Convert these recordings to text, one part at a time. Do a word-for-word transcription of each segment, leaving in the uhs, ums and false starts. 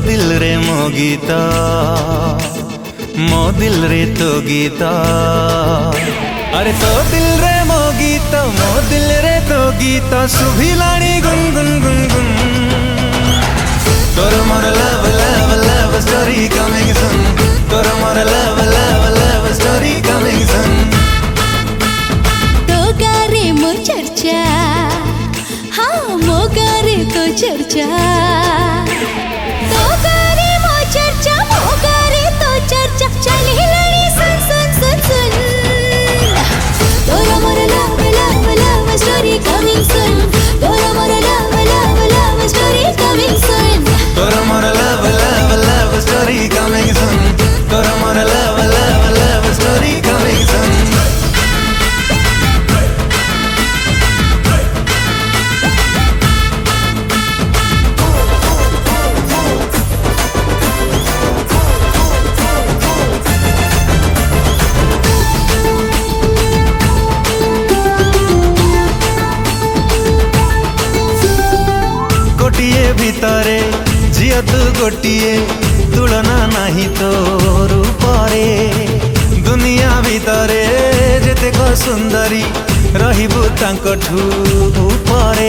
दिल रे मो गीत मो दिल रे तो गीत अरे तो दिल रे मो गीत मो दिल रे तो गीत सुभिलाणी गुन गुन गुन गुन तोर मोर love love love story coming soon तोर मोर love love love story coming soon तो गारे मो चर्चा हाँ मो गारे तो चर्चा तो गारे मो चर्चा मो गारे तो चर्चा चली लड़ी सुन सुन सुन सुन तोरा मोर love love love story coming soon तोरा मोर love love love story coming soon तोर मोर love love love story coming soon तोर मोर love love love story coming soon गोटिए भितरे झियो तू गोटिए तुलना नहीं तो रूपरे दुनिया भितरे जेतेक सुंदरी रहिबु तांकठु उपरे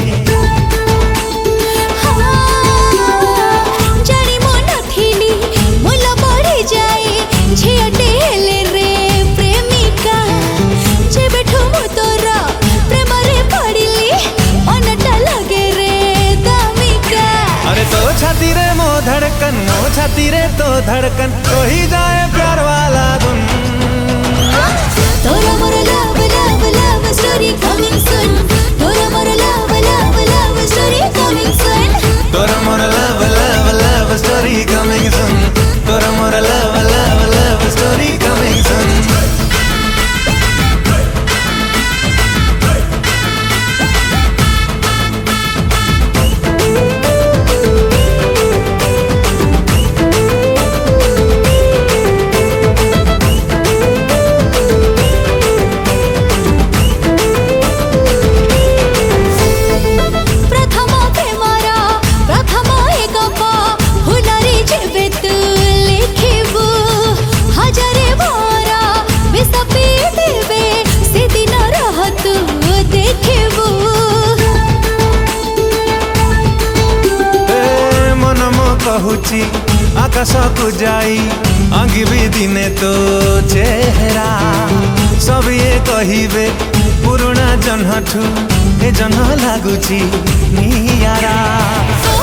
जानी मो नथिली मुल बढ़ी जाए झियटे हेले रे प्रेमिका जेबेठु मु तोरा प्रेम रे पड़िली मनटा लगे रे दामिका अरे तो छाती रे मो धड़कन मो छाती रे तो धड़कन कोई जाए प्यार वाला धुन तोरा मोर love love love story coming soon तोरा मोर love love love story coming soon तोर मोर love love love story coming soon तोर मोर love love love story coming soon कहूची आकाश को जाई आंगी भी दिने तो चेहरा सब ये कहिबे पुरुणा जन्हठू ए जन्ह लागुची नियारा।